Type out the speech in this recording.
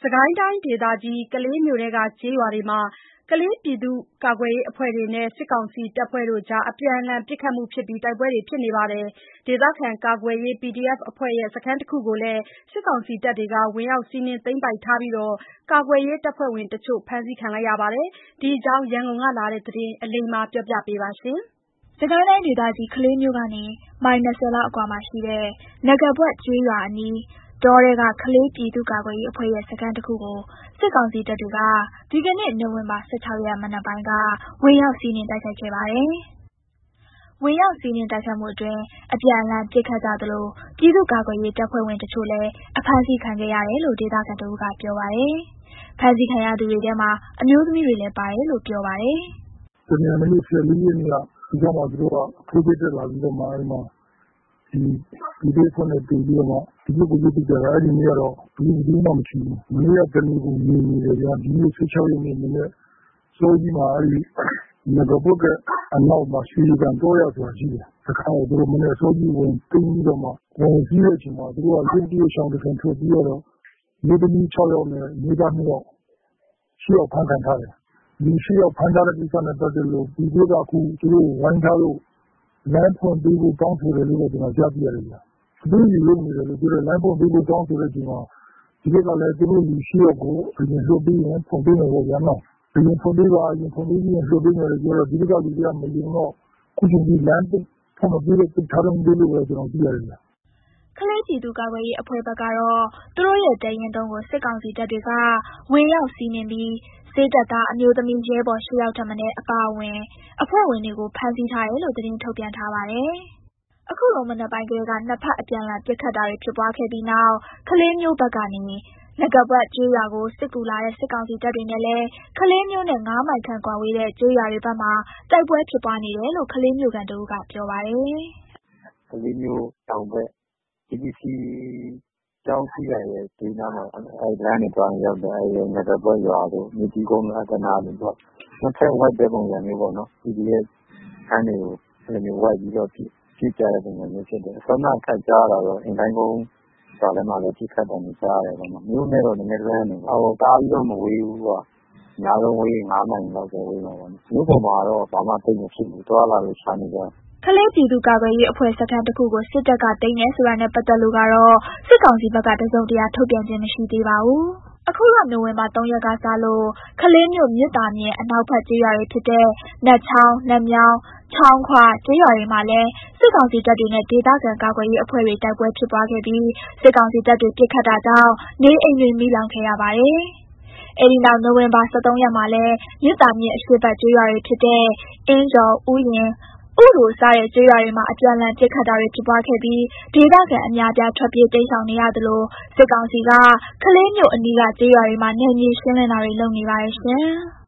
စစ်ကိုင်းတိုင်းဒေသကြီးကလေးမြို့နယ်ကကျေးရွာတွေမှာကလေးပြည်သူ့ကာကွယ်ရေးအဖွဲ့တွေနဲ့စစ်ကောင်စီတပ်ဖွဲ့တို့ကြားအပြန်အလှန်ပစ်ခတ်မှုဖြစ်ပြီးတိုက်ပွဲတွေဖြစ်နေပါတယ်။ဒေသခံကာကွယ်ရေး PDF အဖွဲ့ရဲ့စခန်းတခုကိုလည်းစစ်ကောင်စီတပ်တွေကဝင်ရောက်စီးနင်းသိမ်းပိုက်ထားပြီးကာကွယ်ရေးတပ်ဖွဲ့ဝင်တချို့ဖမ်းဆီးခံလိုက်ရပါတယ်။ဒီအကြောင်းရန်ကုန်ကလာတဲ့သတင်းအလိမ္မာပြောပြပေးပါမယ်။ စစ်ကိုင်းတိုင်းဒေသကြီးကလေးမြို့ကနေမိုင်20လောက်အကွာမှာရှိတဲ့နဂါးပွက်ကျေးရွာအနီးတောထဲကကလေးပြည်သူ့ကာကွယ်ရေးအဖွဲ့ရဲ့စခန်းတခုကိုစစ်ကောင်စီတပ်တွေကဒီကနေ့နိုဝင်ဘာ16ရက်မနက်ပိုင်းကဝင်ရောက်စီးနင်းတိုက်ခိုက်ခဲ့ပါတယ်။ဝင်ရောက်စီးနင်းတိုက်ခိုက်မှုအတွင်းအပြန်အလှန်ပစ်ခတ်ကြသလိုပြည်သူ့ကာကွယ်ရေးတပ်ဖွဲ့ဝင်တချို့လည်းအဖမ်းဆီးခံခဲ့ရတယ်လို့ဒေသခံတဦးကပြောပါတယ်။ဖမ်းဆီးခံရသူတွေထဲမှာအမျိုးသမီးတွေလည်းပါတယ်လို့ပြောပါတယ်။တနင်္လာနေ့14ရက်နေ့ကဒီကမှာသူတို့ကထိုးစစ်တက်လာပြီးတော့မှအဲဒီမှာဒီဒေသနဲ့တူပြီးတော့မှဒီလိုကိုကြည့်ကြတာအဲ့ဒီနေ့ကတော့ဘူးမှမရှိဘူး။မနေ့ကတနေ့ကိုမြင်နေတယ်ဗျာဒီနေ့16ရက်နေ့နဲ့စိုးကြီးမှာအဲ့ဒီငါတို့ကအနောက်မှာရှိကန်တော့ရဆိုတာရှိတယ်။စခန်းကိုသူတို့မနေ့စိုးကြီးဝင်တင်းပြီးတော့မှဝင်ပြီးတဲ့အချိန်မှာသူတို့ကရုပ်တရက်ဆောင်တစ်ခါထွက်ပြီးတော့မြို့သမီး6ယောက်နဲ့မြို့သား2ယောက်ရှိအောင်ဖမ်းခံထားတယ်။ဒီရှိအောင်ဖမ်းထားတဲ့ကိစ္စနဲ့ပတ်သက်လို့ဒီကအခုသူတို့ဝိုင်းထားလို့လမ်းဖွင့်ပေးဖို့တောင်းဆိုတယ်လို့ကျွန်တော်ကြားပြရတယ်ဗျာ။သူတို့လုပ်နေတယ်လို့ပြောတယ်လမ်းဖွင့်ပေးဖို့တောင်းဆိုတဲ့အချိန်မှာဒီကလည်းသူတို့လူရှိရကိုအရင်လွှတ်ပြီးရင်ဖွင့်ပေးမယ်ပေါ့ဗျာနော်။အရင်ဖွင့်ပေးပါအရင်ဖွင့်ပေးပြီးရင်လွှတ်ပေးမယ်လို့ပြောတော့ဒီကလူတွေကမယုံတော့ခုချိန်ဒီလမ်းဖွင့်မပေးတဲ့ထားတယ်လို့ပဲကျွန်တော်သိရတယ်ဗျာ။ကလေးပြည်သူ့ကာကွယ်ရေးအဖွဲ့ဘက်ကတော့သူတို့ရဲ့တရင်တုံးကိုစစ်ကောင်စီတပ်တွေကဝင်ရောက်စီးနင်းပြီးစစ်တပ်သားအမျိုးသမီးရဲဘော်10ယောက်ထက်မနည်းအပါအဝင်အဖွဲ့ဝင်တွေကိုဖမ်းဆီးထားတယ်လို့သတင်းထုတ်ပြန်ထားပါတယ်။အခုလိုမနက်ပိုင်းကလေးကနှစ်ဖက်အပြန်အလှန်ပစ်ခတ်တာတွေဖြစ်ပွားခဲ့ပြီးနောက်ကလေးမျိုးဘက်ကနေနဂါးပွက်ကျေးရွာကိုစစ်ကူလာတဲ့စစ်ကောင်စီတပ်တွေနဲ့လည်းကလေးမျိုးနဲ့9မိုင်ခန့်ကွာဝေးတဲ့ကျေးရွာတွေဘက်မှာတိုက်ပွဲဖြစ်ပွားနေတယ်လို့ကလေးမျိုးကန်တဦးကပြောပါတယ်။ကလေးမျိုးတောင်ဘက် TTC ကျောင်းစီးရဲ့ဒီနားမှာအဲ့လမ်းနဲ့တွားရောက်တယ်အဲ့နဂါးပွက်ရွာတို့မြေတီကုန်းအကနာတို့နှစ်ဖက်ဝိုက်တဲ့ပုံစံမျိုးပေါ့နော် PDF ခန်းတွေကိုအဲ့လိုမျိုးဝိုက်ပြီးတော့ကြည့်ကြတဲ့ပုံစံမျိုးဖြစ်တယ်။ဆောင်းခတ်ကြားလာတော့အင်တိုင်းကုန်းရွာထဲမှာလည်းကြည့်ခတ်တယ်ကြားရတယ်ပေါ့နော်။မြို့နဲ့တော့နည်းနည်းလွဲနေတယ်။ကားပြီးတော့မဝေးဘူးကွာ။ညာလုံးဝေး9မိုင်လောက်ပဲဝေးမှာပေါ့နော်။မြို့ပေါ်မှာတော့ဘာမှသိပ်မရှိဘူး။တွားလာလို့ရှာနေကြကလေးပြည်သူ့ကာကွယ်ရေးအဖွဲ့စခန်းတခုကိုစစ်တပ်ကသိမ်းတယ်ဆိုတာနဲ့ပတ်သက်လို့ကတော့စစ်ကောင်စီဘက်ကတစုံတရာထုတ်ပြန်ခြင်းမရှိသေးပါဘူး။အခုလနိုဝင်ဘာ3ရက်ကစလို့ကလေးမြို့မြစ်တာမြစ်အနောက်ဘက်ကျေးရွာတွေဖြစ်တဲ့နတ်ချောင်း၊နတ်မြောင်း၊ချောင်းခွကျေးရွာတွေမှာလည်းစစ်ကောင်စီတပ်တွေနဲ့ဒေသခံကာကွယ်ရေးအဖွဲ့တွေတိုက်ပွဲဖြစ်ပွားခဲ့ပြီးစစ်ကောင်စီတပ်တွေပစ်ခတ်တာကြောင့်နေအိမ်တွေမီးလောင်ခဲ့ရပါတယ်။အဲဒီနောက်နိုဝင်ဘာ13ရက်မှာလည်းမြစ်တာမြစ်အရှေ့ဘက်ကျေးရွာတွေဖြစ်တဲ့အင်းကျော်၊ဥယျာဉ်ဥရိုစတဲ့ကျေးရွာတွေမှာအပြန်အလှန်ပစ်ခတ်တာတွေဖြစ်ပွားခဲ့ပြီးဒေသခံအများအပြားထွက်ပြေးတိမ်းရှောင်နေရသလိုစစ်ကောင်စီကကလေးမြို့အနီးကကျေးရွာတွေမှာနယ်မြေရှင်းလင်းတာတွေလုပ်နေပါတယ်ရှင်။